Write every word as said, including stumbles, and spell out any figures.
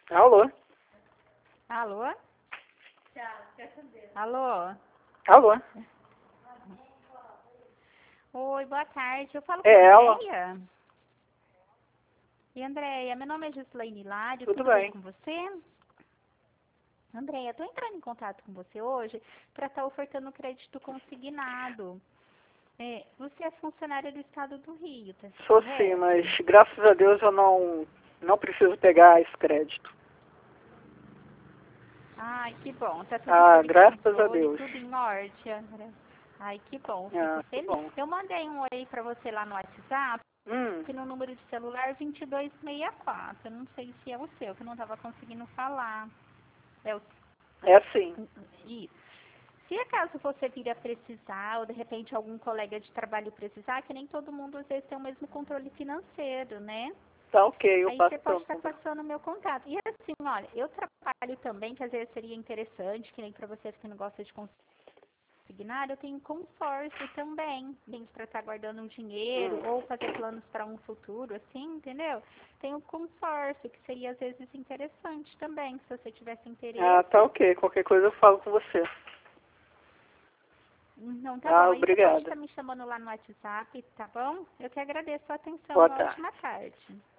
Alô? Alô? Alô? Alô? Oi, boa tarde. Eu falo com É a ela? Andréia. E Andréia, meu nome é Gislaine Hilário, Tudo tudo bem bem. com você? Andréia, estou entrando em contato com você hoje para estar ofertando crédito consignado. É, você é funcionária do Estado do Rio, tá Sou correto? sim, mas graças a Deus eu não, não preciso pegar esse crédito. Ai, que bom. Tá tudo Ah, sob graças a controle, Deus. tudo em ordem, André. Ai, que bom. Fico Ah, que feliz. bom. Eu mandei um oi para você lá no WhatsApp. Hum, Aqui no número de celular vinte e dois sessenta e quatro. Eu não sei se é o seu, que eu não estava conseguindo falar. É o... é sim. Isso. Se acaso você vir a precisar, ou de repente algum colega de trabalho precisar, que nem todo mundo às vezes tem o mesmo controle financeiro, né? Tá ok, eu Aí passo você para pode o estar número. passando o meu contato. E assim, olha, eu trabalho também, que às vezes seria interessante, que nem para vocês que não gostam de consignar, eu tenho consórcio também, para estar guardando um dinheiro Hum. ou fazer planos para um futuro, assim, entendeu? Tenho consórcio, que seria às vezes interessante também, se você tivesse Ah, interesse. tá ok. Qualquer coisa eu falo com você. Não, tá Ah, bom. Aí você pode obrigada. estar me chamando lá no WhatsApp, tá bom? Eu que agradeço a atenção. Boa Uma tarde. ótima tarde.